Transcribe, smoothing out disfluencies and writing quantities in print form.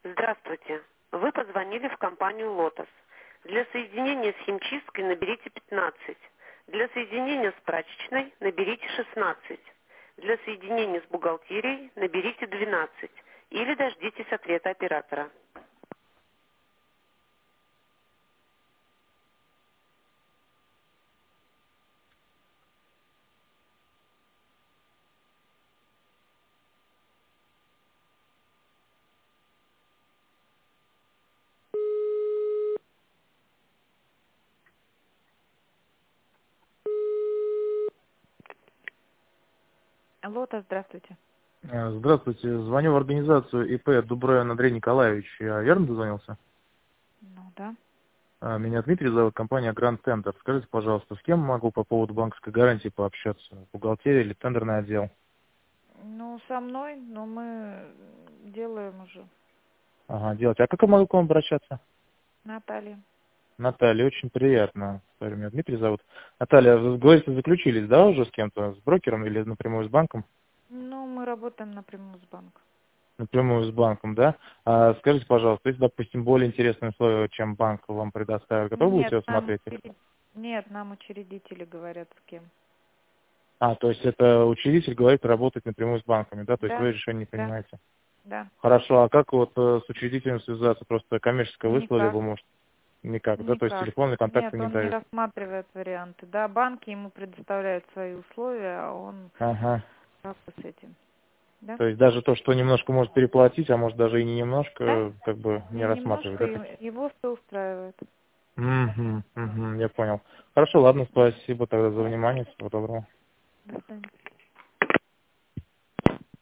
Здравствуйте. Вы позвонили в компанию «Лотос». Для соединения с химчисткой наберите 15. Для соединения с прачечной наберите 16. Для соединения с бухгалтерией наберите 12. Или дождитесь ответа оператора. «Лотос», здравствуйте. Здравствуйте. Звоню в организацию ИП Дубровин Андрей Николаевич. Я верно дозвонился? Ну да. Меня Дмитрий зовут, компания Grand Tender. Скажите, пожалуйста, с кем могу по поводу банковской гарантии пообщаться? Бухгалтерия или тендерный отдел? Ну, со мной, но мы делаем уже. Ага, делать. А как я могу к вам обращаться? Наталья. Наталья, очень приятно. Sorry, меня Дмитрий зовут. Наталья, вы говорите, заключились, да, уже с кем-то? С брокером или напрямую с банком? Ну, мы работаем напрямую с банком. Напрямую с банком, да? Скажите, пожалуйста, если, допустим, более интересные условия, чем банк вам предоставит, готовы будете рассмотреть их? Нет, нам учредители говорят с кем. То есть это учредитель говорит работать напрямую с банками, да? То есть Да, вы решение не да, принимаете. да. Хорошо, а как вот с учредителем связаться? Просто коммерческое выслали, Никак. вы можете никак, да? То есть Никак. телефонные контакты Нет, не он не дают. рассматривает варианты. Да, банки ему предоставляют свои условия, а он Ага. как бы с этим. Да? То есть даже то, что немножко может переплатить, а может даже и не Да? немножко, как бы не Не рассматривает, немножко да? Такие? его все устраивает. Угу, я понял. Хорошо, ладно, спасибо тогда за внимание, всего доброго. До свидания.